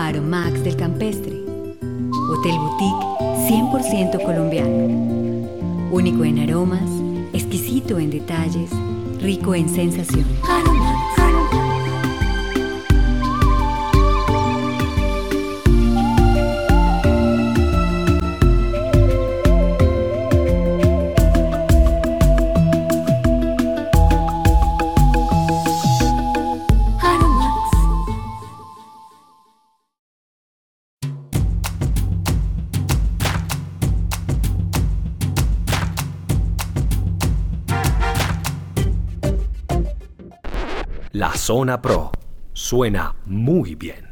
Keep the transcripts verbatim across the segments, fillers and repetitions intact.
Aromax del Campestre. Hotel Boutique cien por ciento colombiano. Único en aromas, exquisito en detalles, rico en sensación. Aromax. La Zona Pro suena muy bien.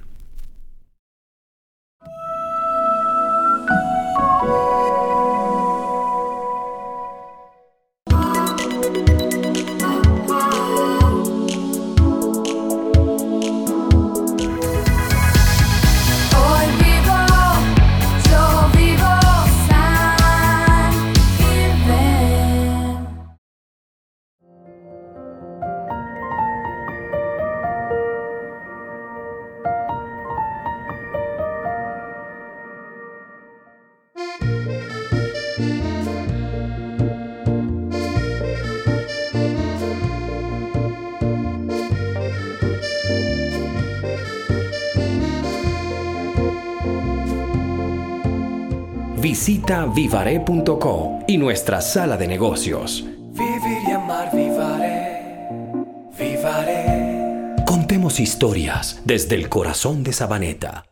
Visita vivare punto co y nuestra sala de negocios. Vivir y amar, vivare, vivare. Contemos historias desde el corazón de Sabaneta.